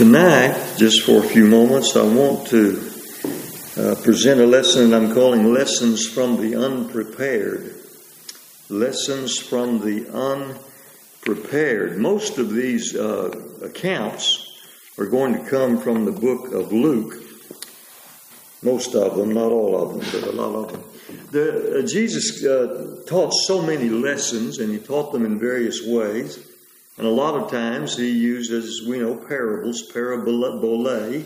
Tonight, just for a few moments, I want to present a lesson I'm calling Lessons from the Unprepared. Lessons from the Unprepared. Most of these accounts are going to come from the book of Luke. Most of them, not all of them, but a lot of them. Jesus taught so many lessons, and he taught them in various ways. And a lot of times he used, as we know, parables, parabole.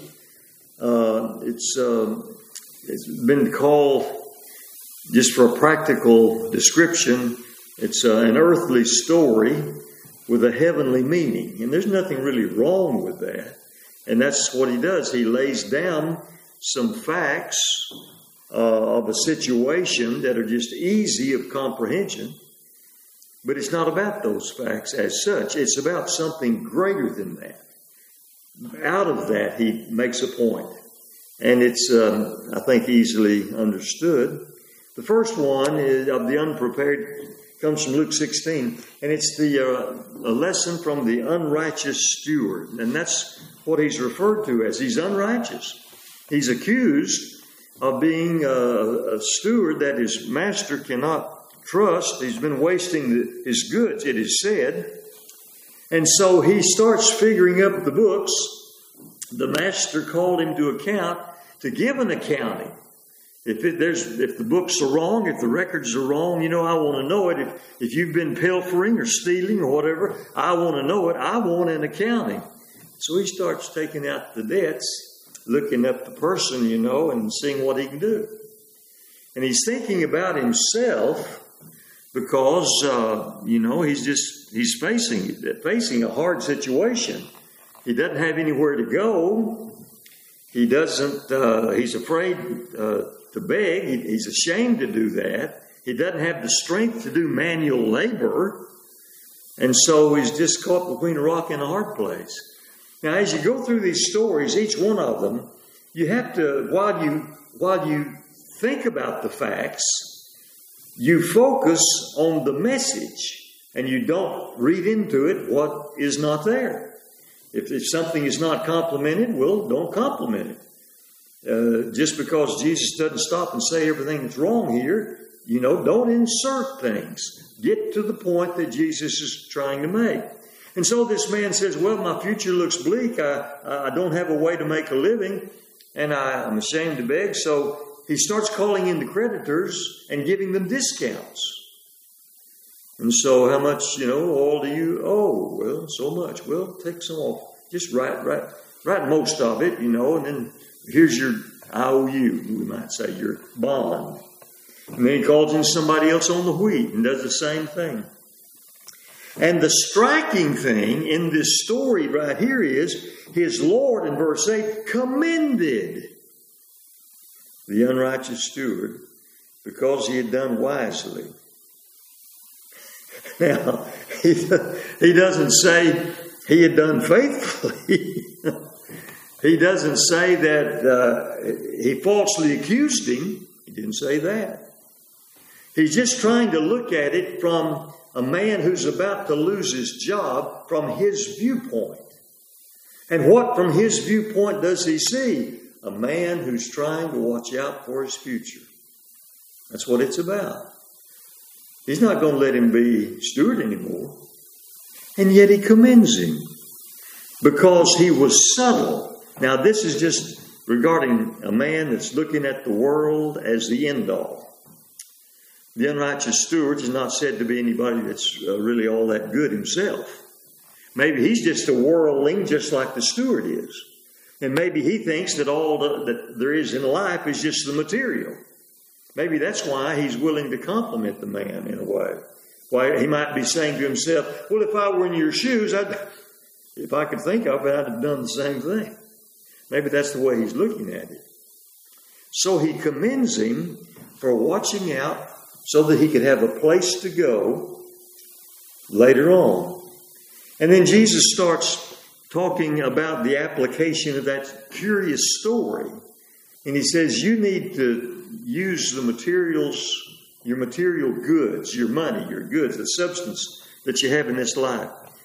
It's been called, just for a practical description, it's an earthly story with a heavenly meaning. And there's nothing really wrong with that. And that's what he does. He lays down some facts of a situation that are just easy of comprehension. But it's not about those facts as such. It's about something greater than that. Out of that, he makes a point. And it's, I think, easily understood. The first one is of the unprepared, comes from Luke 16. And it's a lesson from the unrighteous steward. And that's what he's referred to as. He's unrighteous. He's accused of being a steward that his master cannot trust. He's been wasting his goods, it is said. And so he starts figuring up the books. The master called him to account to give an accounting. If the books are wrong, if the records are wrong, I want to know it. If you've been pilfering or stealing or whatever, I want to know it. I want an accounting. So he starts taking out the debts, looking up the person, and seeing what he can do. And he's thinking about himself, because, he's facing a hard situation. He doesn't have anywhere to go. He doesn't, he's afraid to beg. He's ashamed to do that. He doesn't have the strength to do manual labor. And so he's just caught between a rock and a hard place. Now, as you go through these stories, each one of them, you have to, while you think about the facts, you focus on the message, and you don't read into it what is not there. If something is not complimented, well, don't compliment it. Just because Jesus doesn't stop and say everything that's wrong here, don't insert things. Get to the point that Jesus is trying to make. And so this man says, well, my future looks bleak. I don't have a way to make a living, and I'm ashamed to beg, so he starts calling in the creditors and giving them discounts. And so how much, all do you owe? Well, so much. Well, take some off. Just write most of it, and then here's your IOU, we might say, your bond. And then he calls in somebody else on the wheat and does the same thing. And the striking thing in this story right here is his Lord, in verse 8, commended the unrighteous steward because he had done wisely. Now, he doesn't say he had done faithfully. He doesn't say that he falsely accused him. He didn't say that. He's just trying to look at it from a man who's about to lose his job from his viewpoint. And what from his viewpoint does he see? A man who's trying to watch out for his future. That's what it's about. He's not going to let him be steward anymore. And yet he commends him because he was subtle. Now this is just regarding a man that's looking at the world as the end all. The unrighteous steward is not said to be anybody that's really all that good himself. Maybe he's just a worldling just like the steward is. And maybe he thinks that all that there is in life is just the material. Maybe that's why he's willing to compliment the man in a way. Why he might be saying to himself, well, if I were in your shoes, if I could think of it, I'd have done the same thing. Maybe that's the way he's looking at it. So he commends him for watching out so that he could have a place to go later on. And then Jesus starts talking about the application of that curious story. And he says, you need to use the materials, your material goods, your money, your goods, the substance that you have in this life.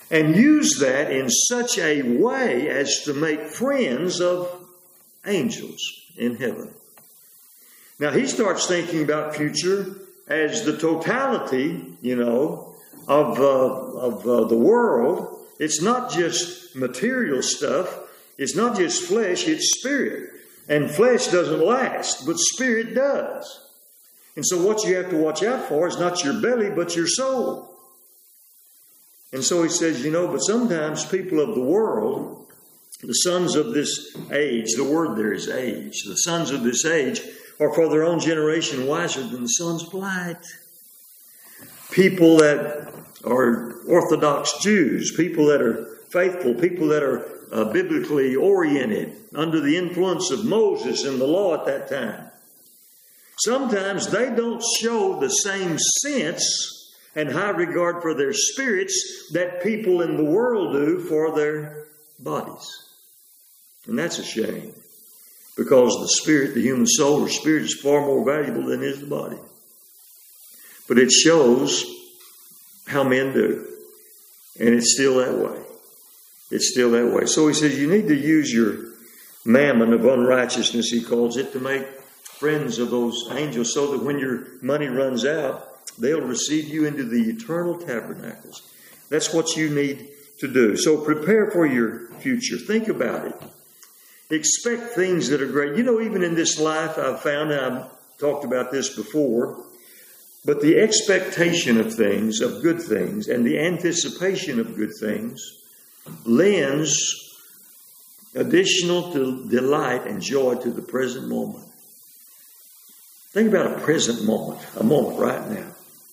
and use that in such a way as to make friends of angels in heaven. Now, he starts thinking about future as the totality, of the world. It's not just material stuff. It's not just flesh, it's spirit. And flesh doesn't last, but spirit does. And so what you have to watch out for is not your belly, but your soul. And so he says, but sometimes people of the world, the sons of this age, the word there is age, the sons of this age are for their own generation wiser than the sons of light. People that are Orthodox Jews, people that are faithful, people that are biblically oriented, under the influence of Moses and the law at that time. Sometimes they don't show the same sense and high regard for their spirits that people in the world do for their bodies. And that's a shame, because the spirit, the human soul or spirit, is far more valuable than is the body. But it shows how men do. And it's still that way. It's still that way. So he says you need to use your mammon of unrighteousness, he calls it, to make friends of those angels so that when your money runs out, they'll receive you into the eternal tabernacles. That's what you need to do. So prepare for your future. Think about it. Expect things that are great. Even in this life, I've found, and I've talked about this before, but the expectation of things, of good things, and the anticipation of good things lends additional delight and joy to the present moment. Think about a present moment, a moment right now.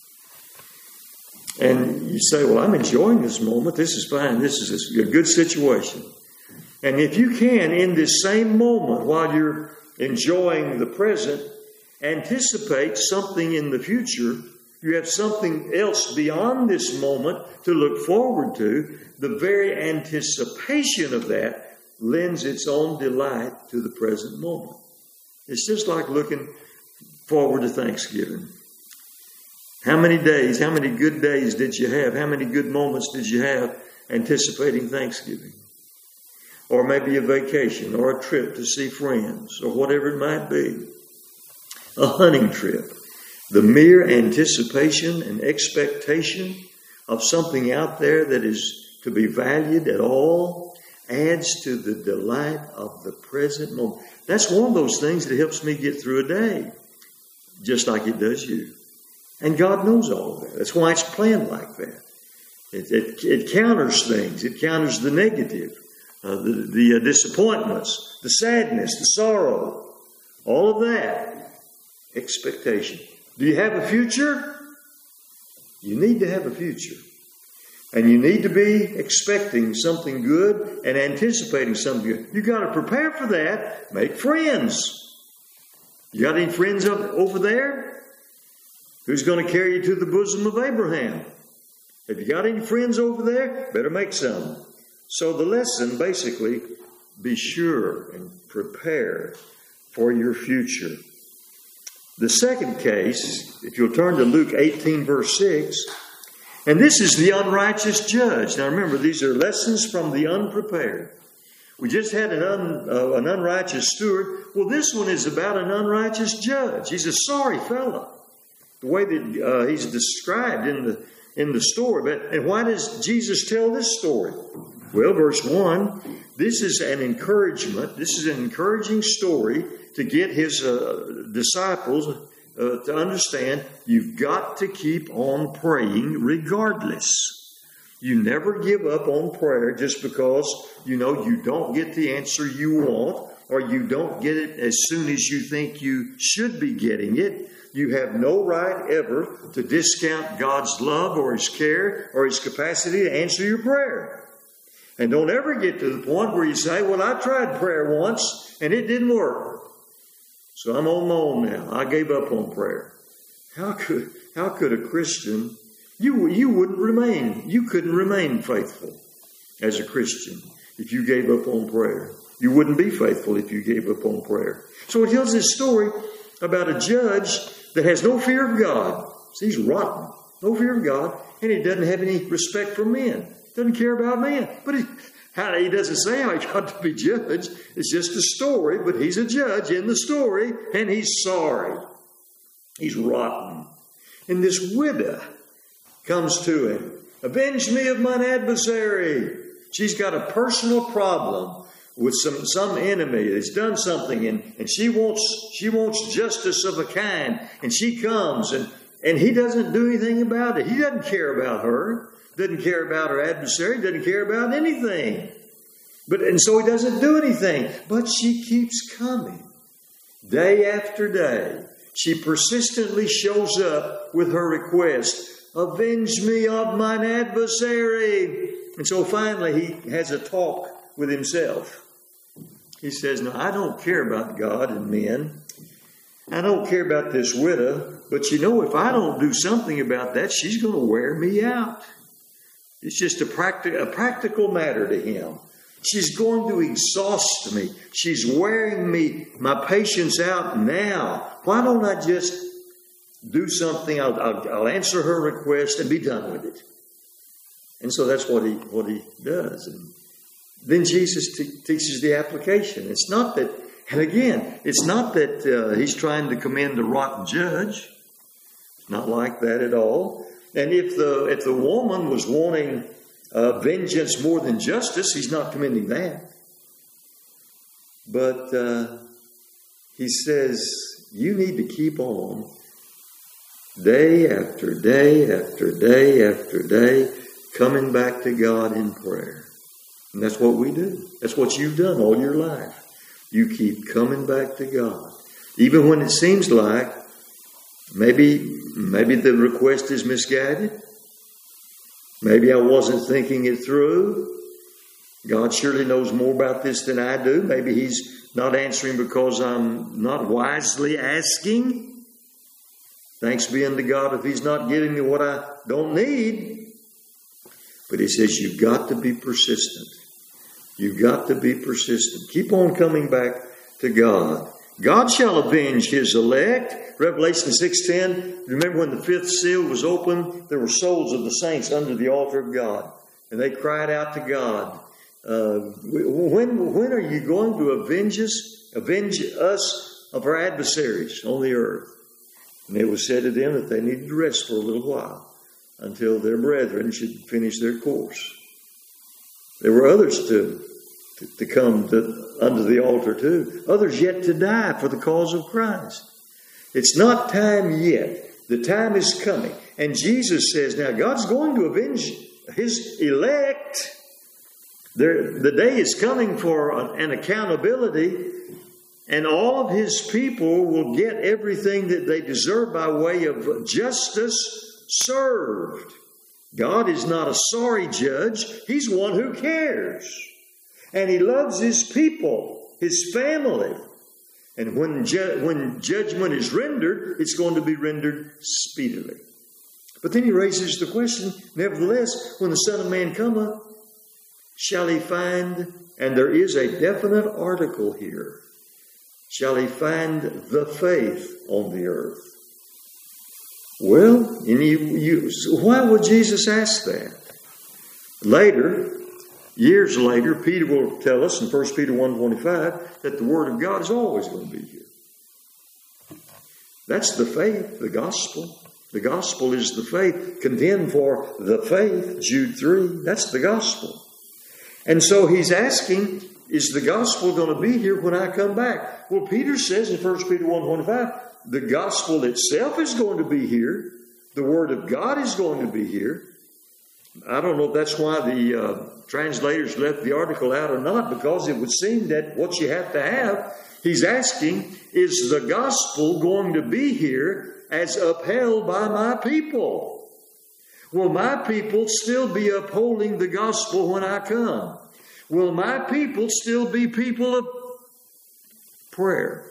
And you say, well, I'm enjoying this moment. This is fine. This is a good situation. And if you can, in this same moment, while you're enjoying the present, anticipate something in the future, you have something else beyond this moment to look forward to, the very anticipation of that lends its own delight to the present moment. It's just like looking forward to Thanksgiving. How many days, how many good days did you have? How many good moments did you have anticipating Thanksgiving? Or maybe a vacation or a trip to see friends or whatever it might be. A hunting trip. The mere anticipation and expectation of something out there that is to be valued at all adds to the delight of the present moment. That's one of those things that helps me get through a day, just like it does you. And God knows all of that. That's why it's planned like that. It counters things. It counters the negative, the disappointments, the sadness, the sorrow, all of that. Expectation. Do you have a future? You need to have a future. And you need to be expecting something good and anticipating something good. You've got to prepare for that. Make friends. You got any friends over there? Who's going to carry you to the bosom of Abraham? Have you got any friends over there? Better make some. So the lesson, basically, be sure and prepare for your future. The second case, if you'll turn to Luke 18, verse 6, and this is the unrighteous judge. Now remember, these are lessons from the unprepared. We just had an unrighteous steward. Well, this one is about an unrighteous judge. He's a sorry fellow. The way that he's described in the story. And why does Jesus tell this story? Well, verse 1, this is an encouragement. This is an encouraging story to get his disciples to understand you've got to keep on praying regardless. You never give up on prayer just because, you don't get the answer you want or you don't get it as soon as you think you should be getting it. You have no right ever to discount God's love or His care or His capacity to answer your prayer. And don't ever get to the point where you say, well, I tried prayer once and it didn't work. So I'm on my own now. I gave up on prayer. How could a Christian, you couldn't remain faithful as a Christian if you gave up on prayer. You wouldn't be faithful if you gave up on prayer. So it tells this story about a judge that has no fear of God. So he's rotten. No fear of God. And he doesn't have any respect for men. Doesn't care about men. But he doesn't say how he got to be judged. It's just a story, but he's a judge in the story, and he's sorry. He's rotten. And this widow comes to him. Avenge me of mine adversary. She's got a personal problem with some enemy that's done something, and she wants justice of a kind, and she comes, and he doesn't do anything about it. He doesn't care about her, doesn't care about her adversary, doesn't care about anything. And so he doesn't do anything. But she keeps coming. Day after day, she persistently shows up with her request, avenge me of mine adversary. And so finally he has a talk with himself. He says, no, I don't care about God and men. I don't care about this widow. But if I don't do something about that, she's going to wear me out. It's just a practical matter to him. She's going to exhaust me. She's wearing my patience out now. Why don't I just do something? I'll answer her request and be done with it. And so that's what he does. And then Jesus teaches the application. It's not that, and again, it's not that he's trying to commend a rotten judge. Not like that at all. And if the woman was wanting vengeance more than justice, he's not commending that. But he says, you need to keep on day after day after day after day, coming back to God in prayer. And that's what we do. That's what you've done all your life. You keep coming back to God. Even when it seems like maybe the request is misguided. Maybe I wasn't thinking it through. God surely knows more about this than I do. Maybe he's not answering because I'm not wisely asking. Thanks be unto God if he's not giving me what I don't need. But he says you've got to be persistent. You've got to be persistent. Keep on coming back to God. God shall avenge his elect. Revelation 6:10. Remember when the fifth seal was opened, there were souls of the saints under the altar of God. And they cried out to God, when are you going to avenge us of our adversaries on the earth? And it was said to them that they needed to rest for a little while until their brethren should finish their course. There were others to come under the altar too. Others yet to die for the cause of Christ. It's not time yet. The time is coming. And Jesus says, now God's going to avenge his elect. The day is coming for an accountability. And all of his people will get everything that they deserve by way of justice served. God is not a sorry judge. He's one who cares. And he loves his people, his family. And when judgment is rendered, it's going to be rendered speedily. But then he raises the question, nevertheless, when the Son of Man cometh, shall he find, and there is a definite article here, shall he find the faith on the earth? Well, why would Jesus ask that? Later, years later, Peter will tell us in 1 Peter 1:25 that the Word of God is always going to be here. That's the faith, the gospel. The gospel is the faith. Contend for the faith, Jude 3. That's the gospel. And so he's asking, is the gospel going to be here when I come back? Well, Peter says in 1 Peter 1:25, the gospel itself is going to be here. The Word of God is going to be here. I don't know if that's why the translators left the article out or not, because it would seem that what you have to have, he's asking, is the gospel going to be here as upheld by my people? Will my people still be upholding the gospel when I come? Will my people still be people of prayer?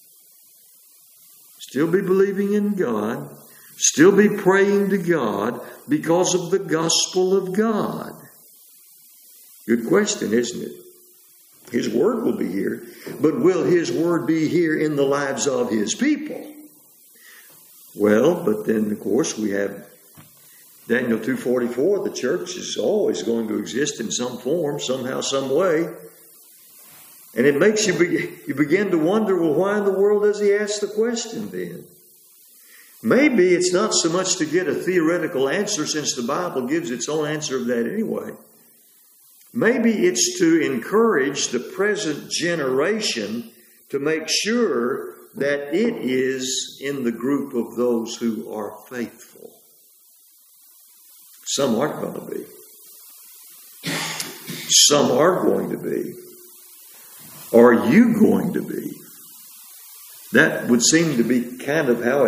Still be believing in God? Still be praying to God because of the gospel of God? Good question, isn't it? His Word will be here, but will His Word be here in the lives of His people? Well, but then, of course, we have Daniel 2:44, the church is always going to exist in some form, somehow, some way. And it makes you begin to wonder, well, why in the world does he ask the question then? Maybe it's not so much to get a theoretical answer, since the Bible gives its own answer of that anyway. Maybe it's to encourage the present generation to make sure that it is in the group of those who are faithful. Some aren't going to be. Some are going to be. Are you going to be? That would seem to be kind of how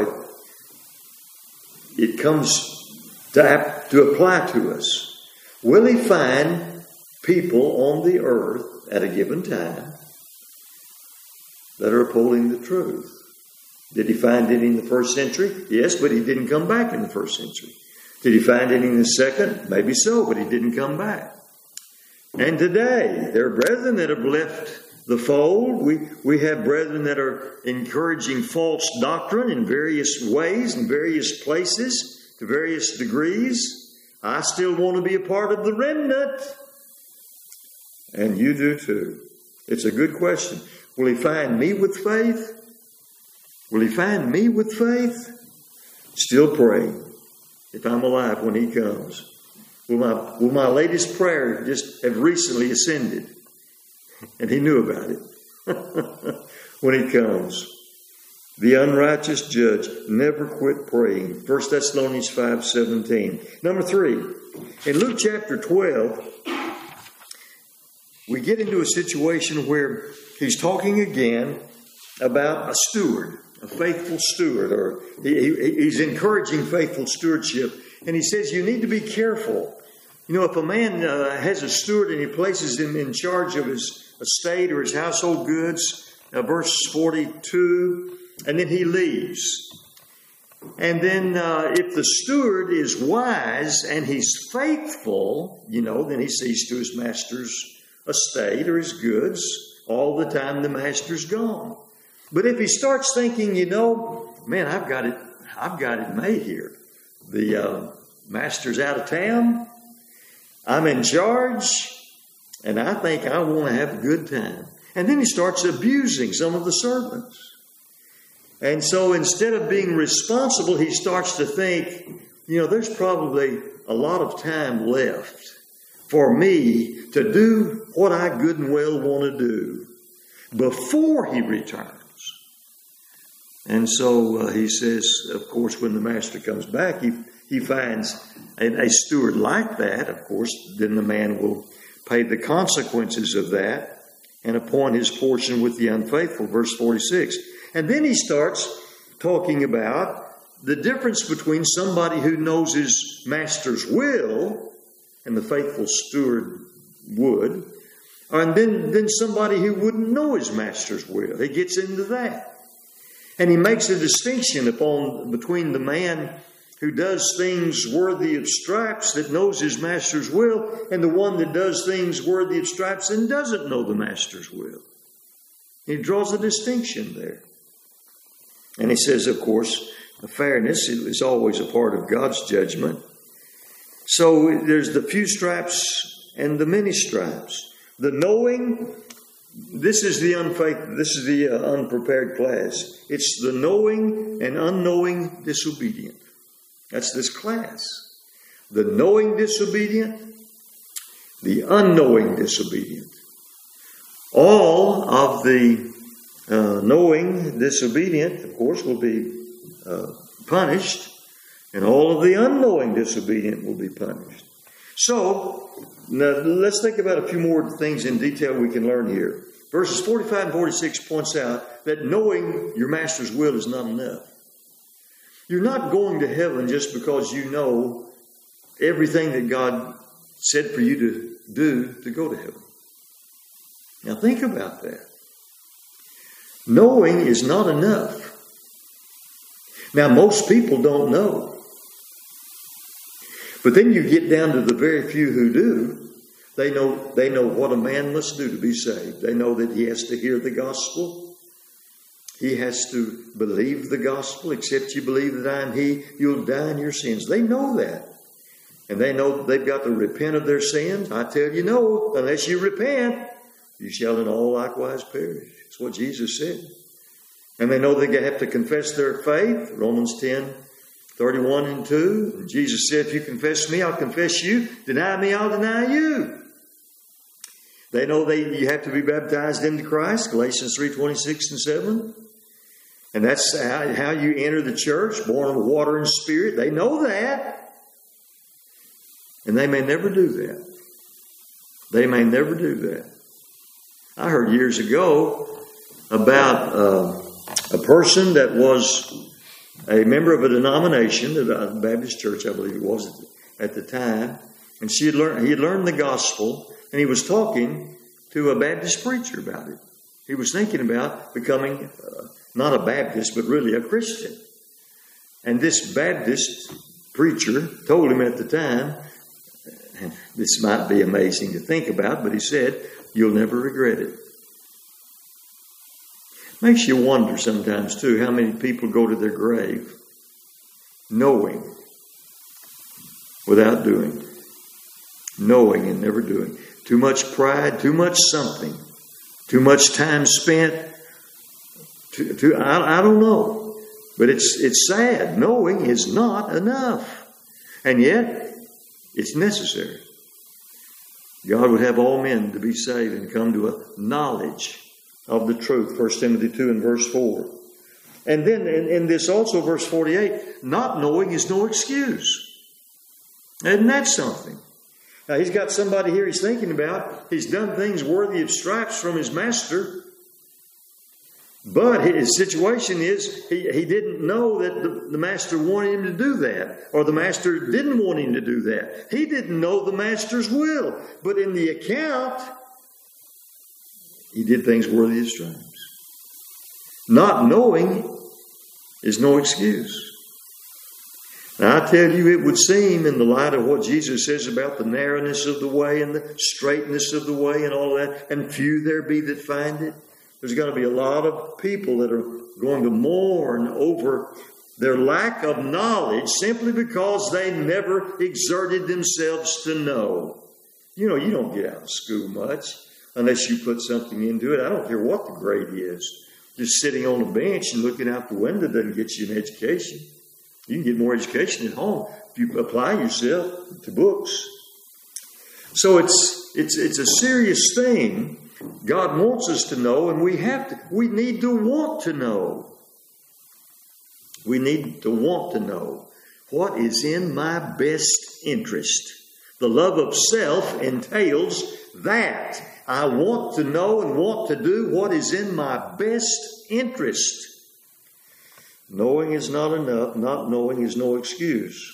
it comes to apply to us. Will he find people on the earth at a given time that are upholding the truth? Did he find any in the first century? Yes, but he didn't come back in the first century. Did he find any in the second? Maybe so, but he didn't come back. And today, there are brethren that have left the fold. We have brethren that are encouraging false doctrine in various ways, in various places, to various degrees. I still want to be a part of the remnant. And you do too. It's a good question. Will he find me with faith? Will he find me with faith? Still praying. If I'm alive when he comes. Will my latest prayer just have recently ascended? And he knew about it. When he comes. The unrighteous judge never quit praying. 1 Thessalonians 5:17. Number 3. In Luke chapter 12, we get into a situation where he's talking again about a steward, a faithful steward, or he's encouraging faithful stewardship. And he says you need to be careful. You know, if a man has a steward and he places him in charge of his estate or his household goods, verse 42, and then he leaves. And then if the steward is wise and he's faithful, then he sees to his master's estate or his goods all the time the master's gone. But if he starts thinking, man, I've got it made here. The master's out of town. I'm in charge. And I think I want to have a good time. And then he starts abusing some of the servants. And so instead of being responsible, he starts to think, there's probably a lot of time left for me to do what I good and well want to do before he returns. And so he says, of course, when the master comes back, he finds a steward like that. Of course, then the man will pay the consequences of that and appoint his portion with the unfaithful. Verse 46. And then he starts talking about the difference between somebody who knows his master's will, and the faithful steward would, and then somebody who wouldn't know his master's will. He gets into that. And he makes a distinction between the man who does things worthy of stripes, that knows his master's will, and the one that does things worthy of stripes and doesn't know the master's will. He draws a distinction there. And he says, of course, fairness is always a part of God's judgment. So there's the few stripes and the many stripes. The knowing, this is the unfaithful, this is the unprepared class. It's the knowing and unknowing disobedient. That's this class. The knowing disobedient, the unknowing disobedient. All of the knowing disobedient, of course, will be punished, and all of the unknowing disobedient will be punished. So, now let's think about a few more things in detail we can learn here. Verses 45 and 46 points out that knowing your master's will is not enough. You're not going to heaven just because you know everything that God said for you to do to go to heaven. Now think about that. Knowing is not enough. Now most people don't know. But then you get down to the very few who do. They know what a man must do to be saved. They know that he has to hear the gospel. He has to believe the gospel. Except you believe that I am he, you'll die in your sins. They know that. and they know that they've got to repent of their sins. I tell you, no, unless you repent, you shall in all likewise perish. That's what Jesus said. And they know they have to confess their faith. Romans 10:31 and 2. And Jesus said, if you confess me, I'll confess you. Deny me, I'll deny you. They know you have to be baptized into Christ. Galatians 3:26 and 7. And that's how you enter the church, born of water and spirit. They know that. And they may never do that. They may never do that. I heard years ago about a person that was a member of a denomination, a Baptist church, I believe it was at the time, and he had learned the gospel, and he was talking to a Baptist preacher about it. He was thinking about becoming not a Baptist, but really a Christian. And this Baptist preacher told him at the time, and this might be amazing to think about, but he said, you'll never regret it. Makes you wonder sometimes, too, how many people go to their grave knowing without doing. Knowing and never doing. Too much pride, too much something, too much time spent. I don't know. But it's sad. Knowing is not enough. And yet, it's necessary. God would have all men to be saved and come to a knowledge of the truth. 1 Timothy 2 and verse 4. And then in this also, verse 48, not knowing is no excuse. Isn't that something? Now, he's got somebody here he's thinking about. He's done things worthy of stripes from his master. But his situation is he didn't know that the master wanted him to do that. Or the master didn't want him to do that. He didn't know the master's will. But in the account, he did things worthy of stripes. Not knowing is no excuse. Now, I tell you, it would seem in the light of what Jesus says about the narrowness of the way and the straightness of the way and all that, and few there be that find it, there's going to be a lot of people that are going to mourn over their lack of knowledge simply because they never exerted themselves to know. You know, you don't get out of school much unless you put something into it. I don't care what the grade is. Just sitting on a bench and looking out the window doesn't get you an education. You can get more education at home if you apply yourself to books. So it's a serious thing. God wants us to know, and we need to want to know. We need to want to know what is in my best interest. The love of self entails that. I want to know and want to do what is in my best interest. Knowing is not enough. Not knowing is no excuse.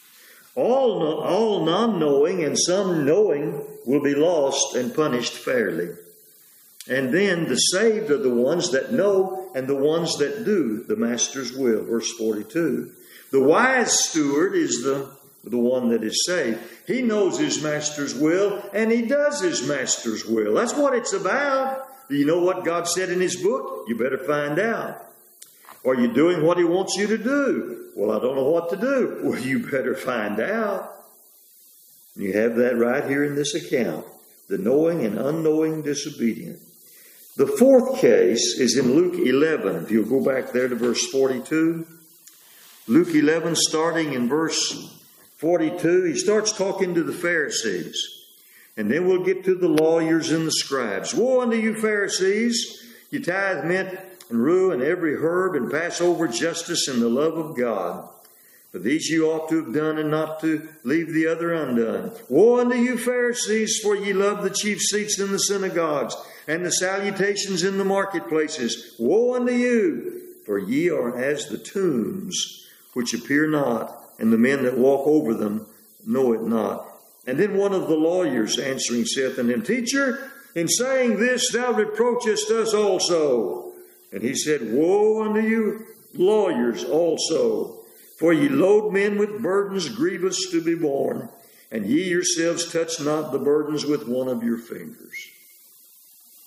All non-knowing and some knowing will be lost and punished fairly. And then the saved are the ones that know and the ones that do the master's will. Verse 42. The wise steward is the one that is saved. He knows his master's will and he does his master's will. That's what it's about. Do you know what God said in his book? You better find out. Are you doing what he wants you to do? Well, I don't know what to do. Well, you better find out. You have that right here in this account. The knowing and unknowing disobedient. The fourth case is in Luke 11. If you'll go back there to verse 42. Luke 11, starting in verse 42, he starts talking to the Pharisees. And then we'll get to the lawyers and the scribes. Woe unto you, Pharisees! You tithe mint and rue and every herb, and pass over justice and the love of God. But these you ought to have done, and not to leave the other undone. Woe unto you, Pharisees, for ye love the chief seats in the synagogues, and the salutations in the marketplaces. Woe unto you, for ye are as the tombs, which appear not, and the men that walk over them know it not. And then one of the lawyers answering saith unto him, Teacher, in saying this thou reproachest us also. And he said, Woe unto you, lawyers also, for ye load men with burdens grievous to be borne, and ye yourselves touch not the burdens with one of your fingers.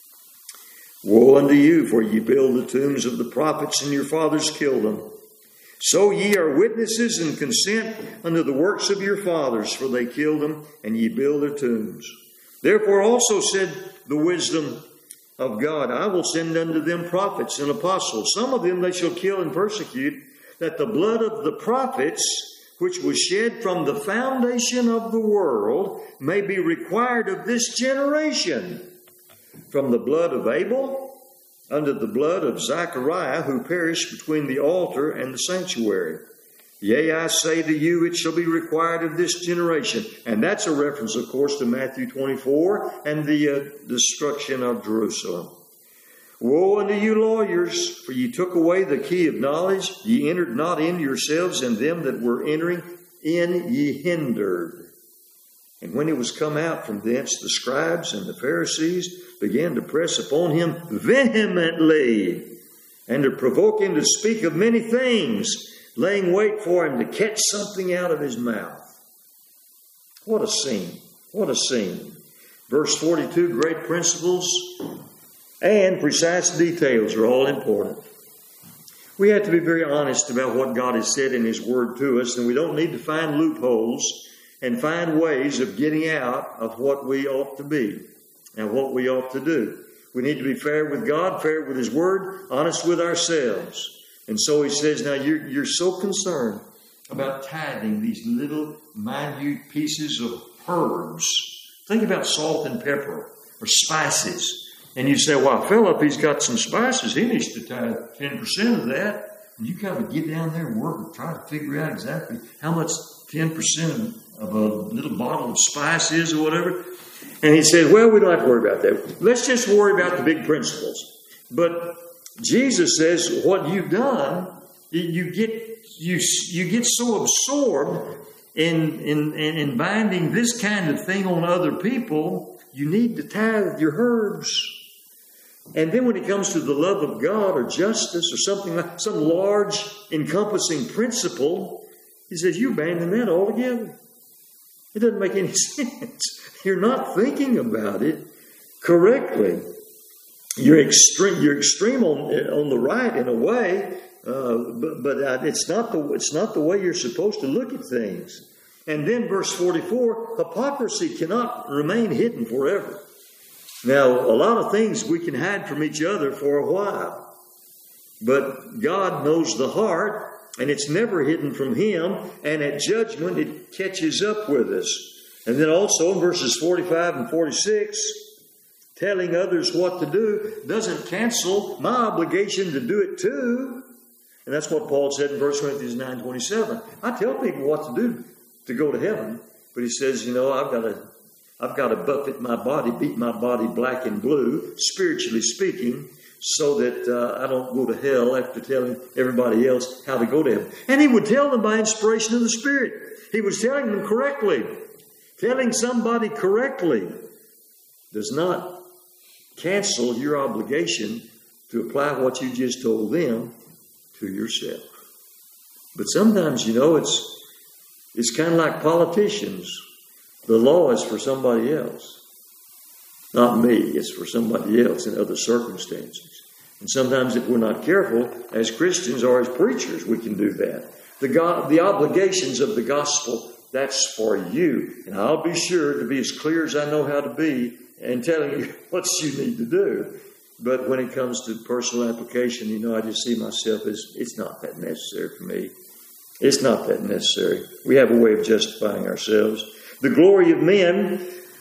Woe unto you, for ye build the tombs of the prophets, and your fathers killed them. So ye are witnesses and consent unto the works of your fathers, for they killed them, and ye build their tombs. Therefore also said the wisdom of God, I will send unto them prophets and apostles. Some of them they shall kill and persecute, that the blood of the prophets, which was shed from the foundation of the world, may be required of this generation. From the blood of Abel unto the blood of Zachariah, who perished between the altar and the sanctuary. Yea, I say to you, it shall be required of this generation. And that's a reference, of course, to Matthew 24 and the destruction of Jerusalem. Woe unto you lawyers, for ye took away the key of knowledge. Ye entered not in yourselves, and them that were entering in ye hindered. And when he was come out from thence, the scribes and the Pharisees began to press upon him vehemently, and to provoke him to speak of many things, laying wait for him to catch something out of his mouth. What a scene. What a scene. Verse 42, great principles and precise details are all important. We have to be very honest about what God has said in His Word to us, and we don't need to find loopholes and find ways of getting out of what we ought to be and what we ought to do. We need to be fair with God, fair with His Word, honest with ourselves. And so He says, now you're so concerned about tithing these little minute pieces of herbs. Think about salt and pepper or spices. And you say, well, Philip, he's got some spices. He needs to tithe 10% of that. And you kind of get down there and work and try to figure out exactly how much 10% of a little bottle of spice is or whatever. And he said, well, we don't have to worry about that. Let's just worry about the big principles. But Jesus says, what you've done, you get so absorbed in binding this kind of thing on other people, you need to tithe your herbs. And then when it comes to the love of God or justice or something like some large encompassing principle, he says, you abandon that altogether. It doesn't make any sense. You're not thinking about it correctly. You're extreme on the right in a way, but it's not the way you're supposed to look at things. And then verse 44, hypocrisy cannot remain hidden forever. Now, a lot of things we can hide from each other for a while, but God knows the heart, and it's never hidden from Him, and at judgment it catches up with us. And then also in verses 45 and 46, telling others what to do doesn't cancel my obligation to do it too. And that's what Paul said in 1 Corinthians 9:27. I tell people what to do to go to heaven, but he says, you know, I've got to buffet my body, beat my body black and blue, spiritually speaking, so that I don't go to hell after telling everybody else how to go to heaven. And he would tell them by inspiration of the Spirit. He was telling them correctly. Telling somebody correctly does not cancel your obligation to apply what you just told them to yourself. But sometimes, you know, it's kind of like politicians. The law is for somebody else. Not me. It's for somebody else in other circumstances. And sometimes if we're not careful, as Christians or as preachers, we can do that. The obligations of the gospel, that's for you. And I'll be sure to be as clear as I know how to be and telling you what you need to do. But when it comes to personal application, you know, I just see myself as, it's not that necessary for me. It's not that necessary. We have a way of justifying ourselves. The glory of men,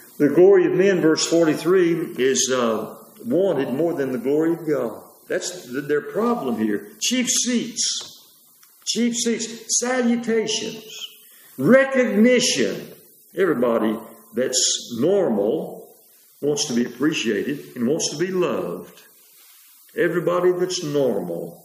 verse 43, is wanted more than the glory of God. That's their problem here. Chief seats, salutations, recognition. Everybody that's normal wants to be appreciated and wants to be loved. Everybody that's normal.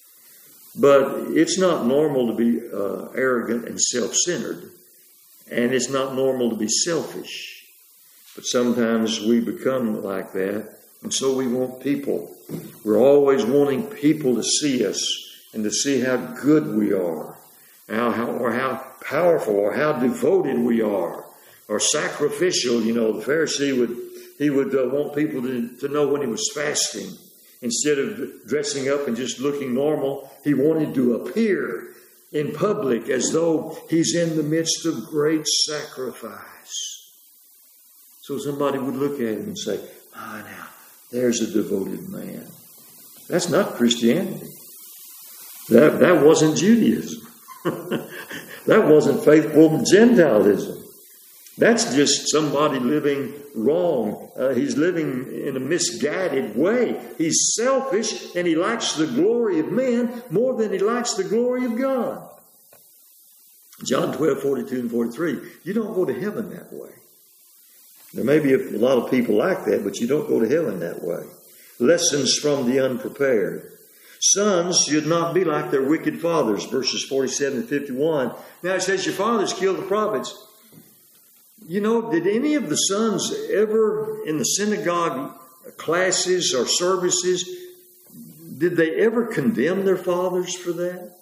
But it's not normal to be arrogant and self-centered. And it's not normal to be selfish. But sometimes we become like that. And so we want people. We're always wanting people to see us and to see how good we are. Or how powerful or how devoted we are. Or sacrificial. You know, the Pharisee would want people to know when he was fasting. Instead of dressing up and just looking normal, he wanted to appear in public as though he's in the midst of great sacrifice. So somebody would look at him and say, now, there's a devoted man. That's not Christianity. That wasn't Judaism. That wasn't faithful Gentilism. That's just somebody living wrong. He's living in a misguided way. He's selfish and he likes the glory of men more than he likes the glory of God. John 12:42 and 43. You don't go to heaven that way. There may be a lot of people like that, but you don't go to heaven that way. Lessons from the unprepared. Sons should not be like their wicked fathers, verses 47 and 51. Now it says your fathers killed the prophets. You know, did any of the sons ever in the synagogue classes or services, did they ever condemn their fathers for that?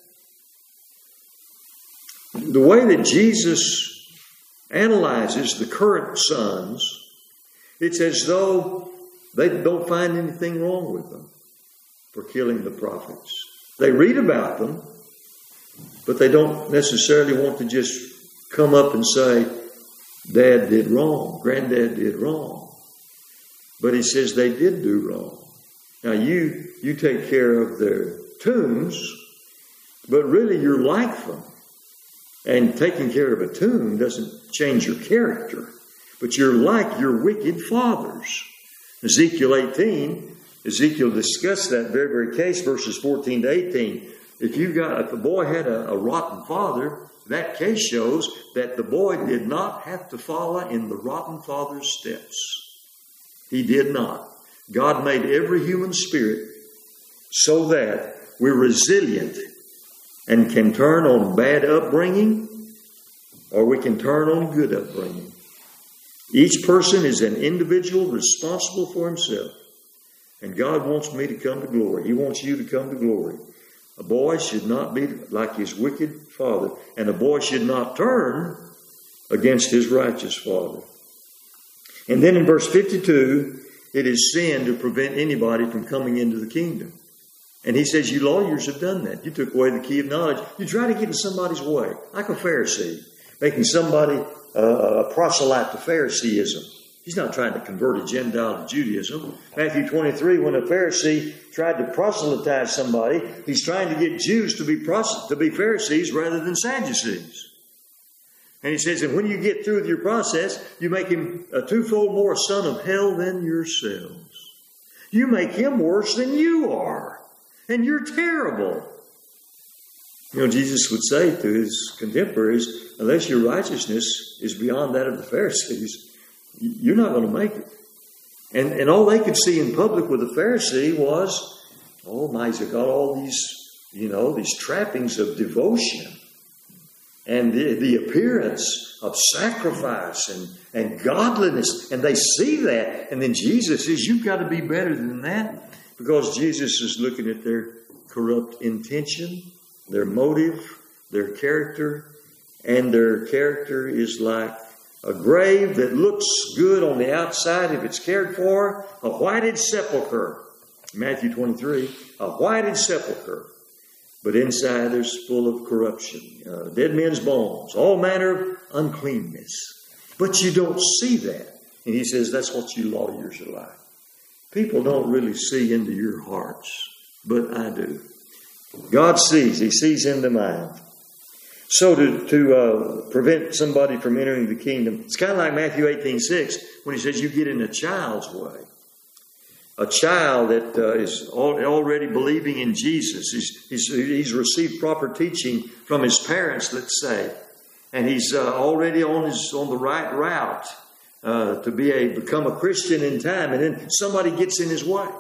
The way that Jesus analyzes the current sons, it's as though they don't find anything wrong with them for killing the prophets. They read about them, but they don't necessarily want to just come up and say, Dad did wrong, Granddad did wrong. But he says they did do wrong. Now you take care of their tombs, but really you're like them. And taking care of a tomb doesn't change your character, but you're like your wicked fathers. Ezekiel 18, Ezekiel discussed that very, very case, verses 14 to 18. If a boy had a rotten father, that case shows that the boy did not have to follow in the rotten father's steps. He did not. God made every human spirit so that we're resilient and can turn on bad upbringing, or we can turn on good upbringing. Each person is an individual responsible for himself. And God wants me to come to glory. He wants you to come to glory. A boy should not be like his wicked father, and a boy should not turn against his righteous father. And then in verse 52, it is sin to prevent anybody from coming into the kingdom. And he says, you lawyers have done that. You took away the key of knowledge. You try to get in somebody's way, like a Pharisee, making somebody a proselyte to Phariseeism. He's not trying to convert a Gentile to Judaism. Matthew 23, when a Pharisee tried to proselytize somebody, he's trying to get Jews to be Pharisees rather than Sadducees. And he says, and when you get through with your process, you make him a twofold more a son of hell than yourselves. You make him worse than you are. And you're terrible. You know, Jesus would say to his contemporaries, unless your righteousness is beyond that of the Pharisees, you're not going to make it. And all they could see in public with the Pharisee was, oh my, he's got all these, these trappings of devotion and the appearance of sacrifice and godliness. And they see that. And then Jesus says, you've got to be better than that. Because Jesus is looking at their corrupt intention, their motive, their character. And their character is like a grave that looks good on the outside if it's cared for, a whited sepulcher. Matthew 23, a whited sepulcher. But inside there's full of corruption, dead men's bones, all manner of uncleanness. But you don't see that. And he says that's what you lawyers are like. People don't really see into your hearts, but I do. God sees. He sees into mine. So to prevent somebody from entering the kingdom, it's kind of like Matthew 18:6 when he says you get in a child's way. A child that is already believing in Jesus. He's received proper teaching from his parents, let's say, and he's already on the right route to become a Christian in time, and then somebody gets in his way.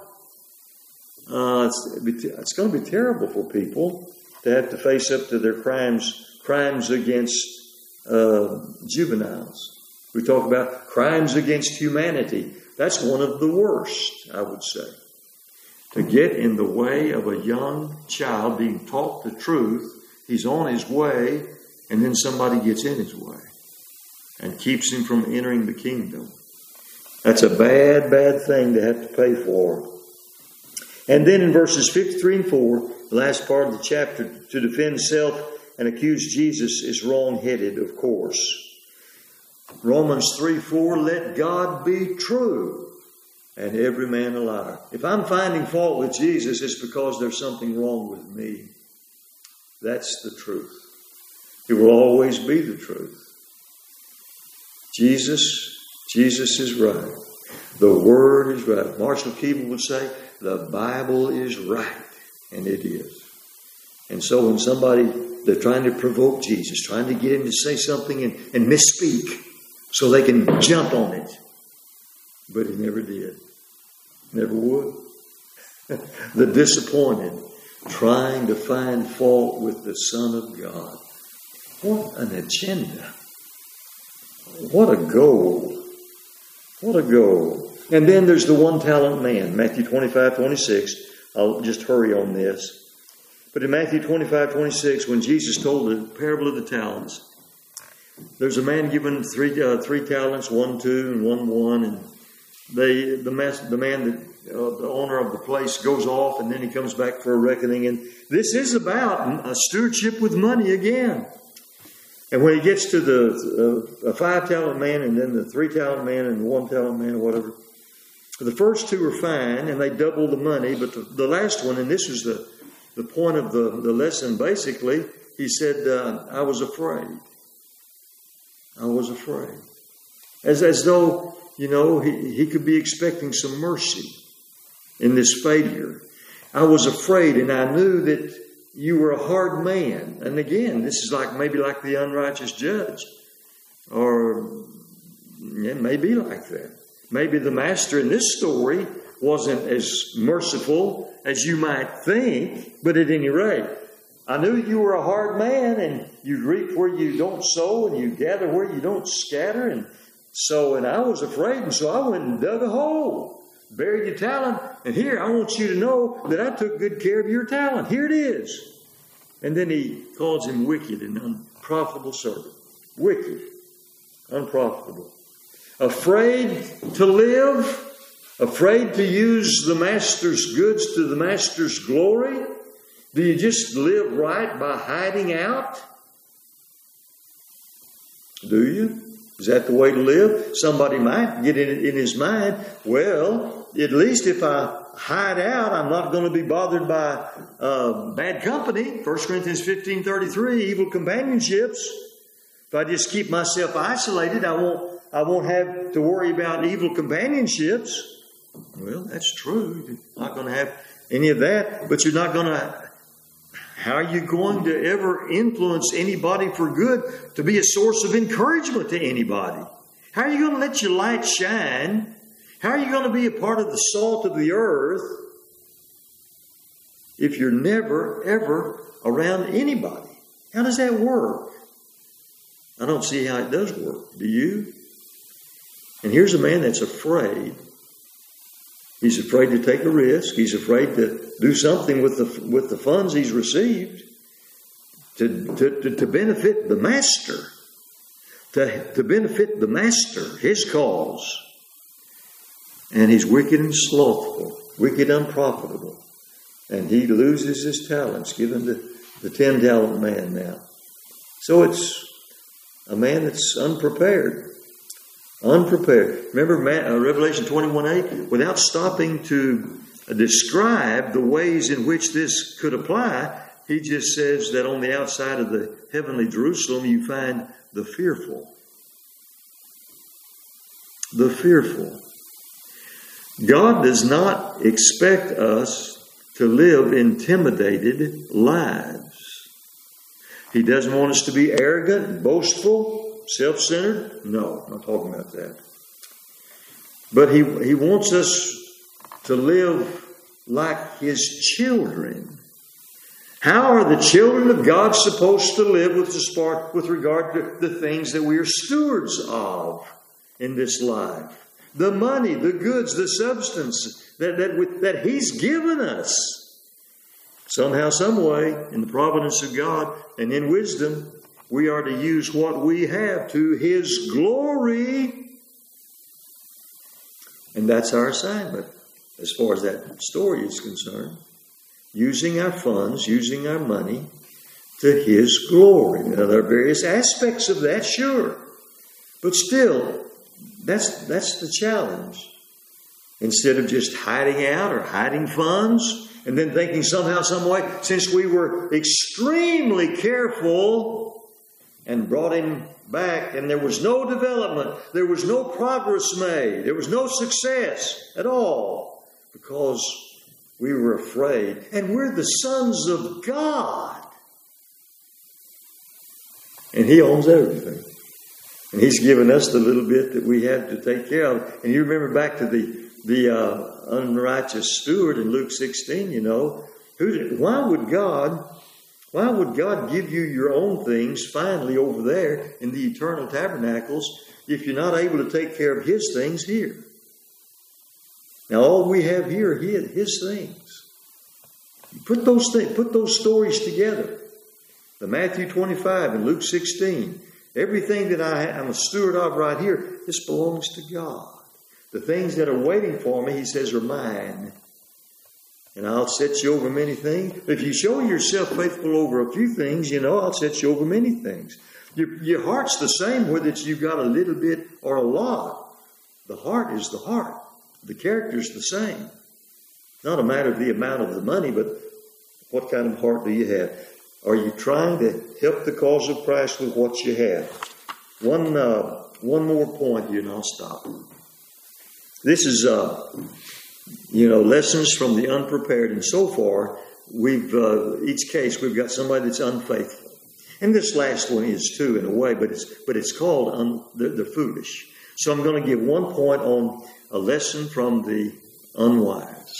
It's going to be terrible for people to have to face up to their crimes against juveniles. We talk about crimes against humanity. That's one of the worst, I would say. To get in the way of a young child being taught the truth, he's on his way, and then somebody gets in his way and keeps him from entering the kingdom. That's a bad, bad thing to have to pay for. And then in verses 53 and 4, the last part of the chapter, to defend self and accuse Jesus is wrong-headed, of course. Romans 3:4, let God be true and every man a liar. If I'm finding fault with Jesus, it's because there's something wrong with me. That's the truth. It will always be the truth. Jesus is right. The Word is right. Marshall Keeble would say, the Bible is right. And it is. And so when they're trying to provoke Jesus, trying to get him to say something and misspeak so they can jump on it. But he never did. Never would. The disappointed, trying to find fault with the Son of God. What an agenda. What a goal. What a goal. And then there's the one-talent man, Matthew 25:26. I'll just hurry on this. But in Matthew 25:26, when Jesus told the parable of the talents, there's a man given three talents, 1 2 and 1 1, and the owner of the place goes off, and then he comes back for a reckoning. And this is about a stewardship with money again. And when he gets to the 5-talent man, and then the 3-talent man, and the 1-talent man, or whatever, the first two are fine, and they double the money. But the last one, and this is the point of the lesson, basically, he said, I was afraid. I was afraid. As though, he could be expecting some mercy in this failure. I was afraid, and I knew that you were a hard man. And again, this is maybe like the unrighteous judge. Or it may be like that. Maybe the master in this story wasn't as merciful as you might think, but at any rate, I knew you were a hard man, and you reap where you don't sow, and you gather where you don't scatter, and I was afraid, and so I went and dug a hole, buried your talent, and here, I want you to know that I took good care of your talent. Here it is. And then he calls him wicked and unprofitable servant. Wicked, unprofitable. Afraid to live, afraid to use the master's goods to the master's glory. Do you just live right by hiding out? Do you? Is that the way to live? Somebody might get in his mind, well, at least if I hide out, I'm not going to be bothered by bad company. 1 Corinthians 15:33, evil companionships. If I just keep myself isolated, I won't have to worry about evil companionships. Well, that's true. You're not going to have any of that, but you're not going to. How are you going to ever influence anybody for good to be a source of encouragement to anybody? How are you going to let your light shine? How are you going to be a part of the salt of the earth if you're never, ever around anybody? How does that work? I don't see how it does work. Do you? And here's a man that's afraid. He's afraid to take a risk. He's afraid to do something with the funds he's received to benefit the master, to benefit the master, his cause. And he's wicked and slothful, wicked, unprofitable. And he loses his talents, given to the 10-talent man now. So it's a man that's unprepared. Unprepared. Remember Revelation 21:8? Without stopping to describe the ways in which this could apply, he just says that on the outside of the heavenly Jerusalem you find the fearful. The fearful. God does not expect us to live intimidated lives. He doesn't want us to be arrogant, boastful, self-centered? No, I'm not talking about that. But he wants us to live like his children. How are the children of God supposed to live with regard to the things that we are stewards of in this life? The money, the goods, the substance that he's given us. Somehow, some way, in the providence of God and in wisdom, we are to use what we have to his glory. And that's our assignment as far as that story is concerned. Using our funds, using our money to His glory. Now, there are various aspects of that, sure. But still, that's the challenge. Instead of just hiding out or hiding funds and then thinking somehow, some way, since we were extremely careful and brought him back and there was no development, there was no progress made, there was no success at all because we were afraid. And we're the sons of God. And He owns everything. And He's given us the little bit that we have to take care of. And you remember back to the unrighteous steward in Luke 16, you know. Why would God give you your own things finally over there in the eternal tabernacles if you're not able to take care of His things here? Now all we have here are His things. Put those stories together. The Matthew 25 and Luke 16. Everything that I'm a steward of right here, this belongs to God. The things that are waiting for me, He says, are mine. And I'll set you over many things. If you show yourself faithful over a few things, you know, I'll set you over many things. Your heart's the same whether you've got a little bit or a lot. The heart is the heart. The character's the same. Not a matter of the amount of the money, but what kind of heart do you have? Are you trying to help the cause of Christ with what you have? One more point here and I'll stop. This is, lessons from the unprepared. And so far, each case, we've got somebody that's unfaithful. And this last one is too, in a way, but it's called the foolish. So I'm going to give 1 point on a lesson from the unwise.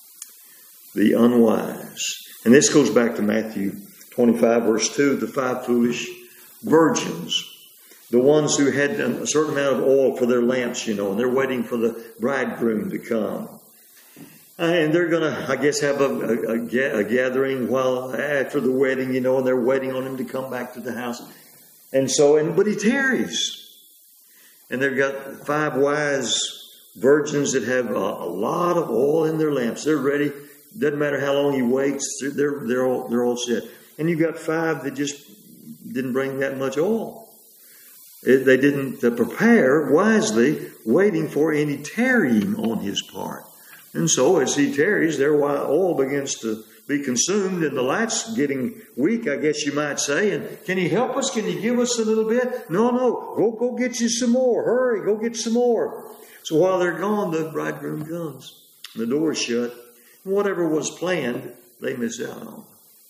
The unwise. And this goes back to Matthew 25, verse 2, the 5 foolish virgins. The ones who had a certain amount of oil for their lamps, and they're waiting for the bridegroom to come. And they're going to, I guess, have a gathering while after the wedding, and they're waiting on him to come back to the house. But he tarries. And they've got 5 wise virgins that have a lot of oil in their lamps. They're ready. Doesn't matter how long he waits. They're all set. And you've got 5 that just didn't bring that much oil. They didn't prepare wisely, waiting for any tarrying on his part. And so as he tarries, their oil begins to be consumed and the light's getting weak, I guess you might say. And can you help us? Can you give us a little bit? No. Go get you some more. Hurry, go get some more. So while they're gone, the bridegroom comes. The door is shut. Whatever was planned, they miss out on.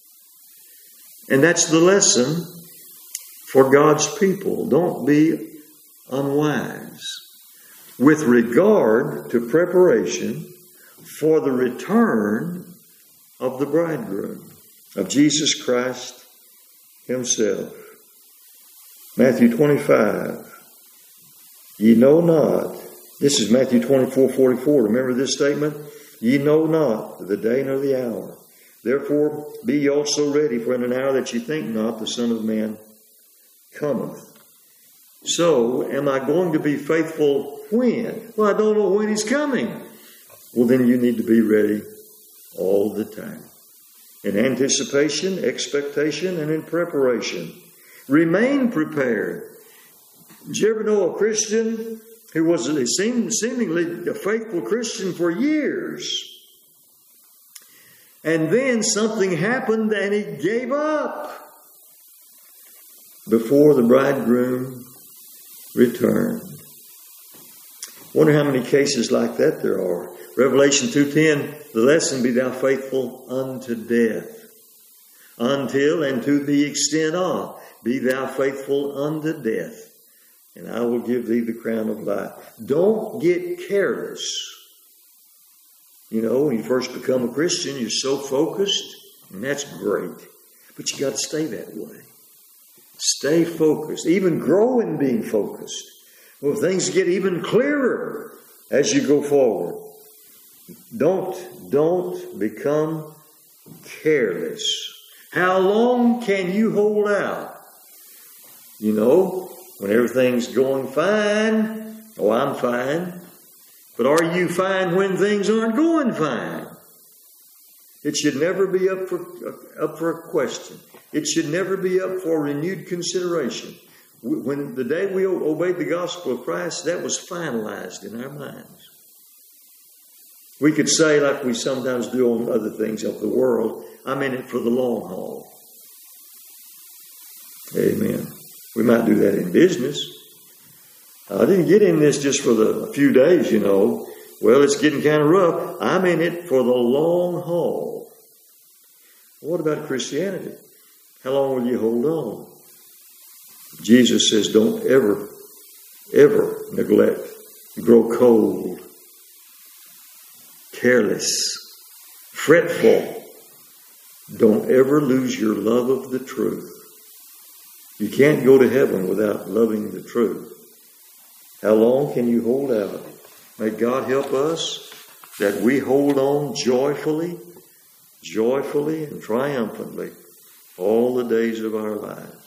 And that's the lesson for God's people. Don't be unwise with regard to preparation for the return of the bridegroom, of Jesus Christ Himself. Matthew 25. Ye know not. This is Matthew 24:44. Remember this statement? Ye know not the day nor the hour. Therefore be ye also ready, for in an hour that ye think not, the Son of Man cometh. So, am I going to be faithful when? Well, I don't know when He's coming. Well, then you need to be ready all the time. In anticipation, expectation, and in preparation. Remain prepared. Did you ever know a Christian who was seemingly a faithful Christian for years? And then something happened and he gave up before the bridegroom returned. Wonder how many cases like that there are. Revelation 2:10, the lesson, be thou faithful unto death. Until and to the extent of, be thou faithful unto death, and I will give thee the crown of life. Don't get careless. When you first become a Christian, you're so focused, and that's great. But you got to stay that way. Stay focused. Even grow in being focused. Well, things get even clearer as you go forward. Don't become careless. How long can you hold out? When everything's going fine. Oh, I'm fine. But are you fine when things aren't going fine? It should never be up for a question. It should never be up for renewed consideration. When the day we obeyed the gospel of Christ, that was finalized in our minds. We could say, like we sometimes do on other things of the world, I'm in it for the long haul. Amen. We might do that in business. I didn't get in this just for a few days, you know. Well, it's getting kind of rough. I'm in it for the long haul. What about Christianity? How long will you hold on? Jesus says, don't ever, ever neglect, grow cold, careless, fretful. Don't ever lose your love of the truth. You can't go to heaven without loving the truth. How long can you hold out? May God help us that we hold on joyfully and triumphantly all the days of our lives.